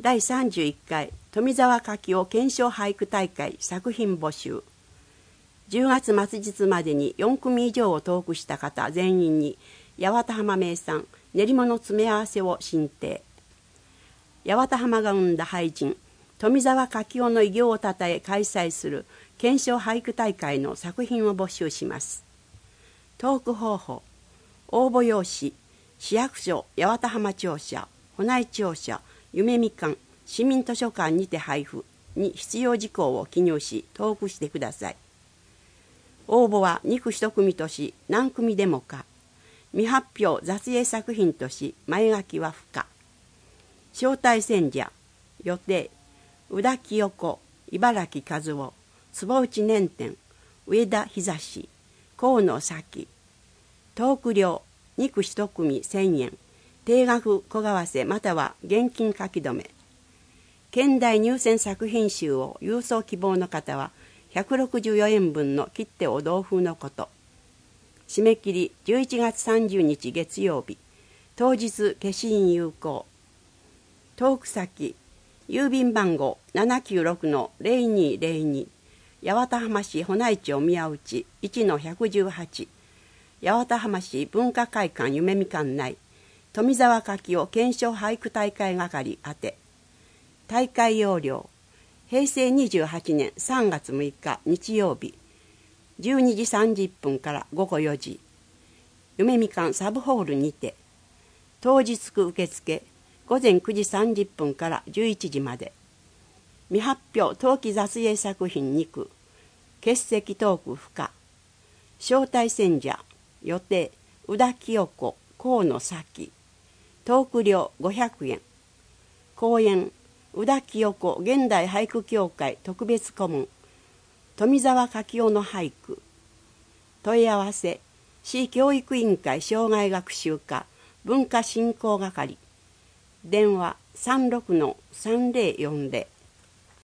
第31回富澤柿雄検証俳句大会作品募集。10月末日までに4組以上を投句した方全員に八幡浜名産練り物詰め合わせを進呈。八幡浜が生んだ俳人富澤柿雄の偉業をたたえ開催する検証俳句大会の作品を募集します。投句方法、応募用紙、市役所八幡浜庁舎、保内庁舎、夢みかん、市民図書館にて配布に必要事項を記入し投句してください。応募は2句1組とし何組でも可。未発表雑影作品とし前書きは不可。招待選者、予定、宇田清子、茨城和夫、坪内年天、上田久志、河野咲。投句料、2句1組1000円。定額小為替または現金書き留め。現代入選作品集を郵送希望の方は164円分の切手お同封のこと。締め切り11月30日月曜日。当日消印有効。投句先、郵便番号 796-0202 八幡浜市保内町宮内 1-118 八幡浜市文化会館夢みかん内富澤柿雄検証俳句大会係宛て。大会要領、平成28年3月6日日曜日12時30分から午後4時夢みかんサブホールにて。当日受付午前9時30分から11時まで。未発表冬季雑影作品2句。欠席投句不可。招待選者、予定、宇田清子、河野咲。投句料500円。講演、宇田清子現代俳句協会特別顧問。富澤柿雄の俳句。問い合わせ、市教育委員会生涯学習課文化振興係。電話 36-3040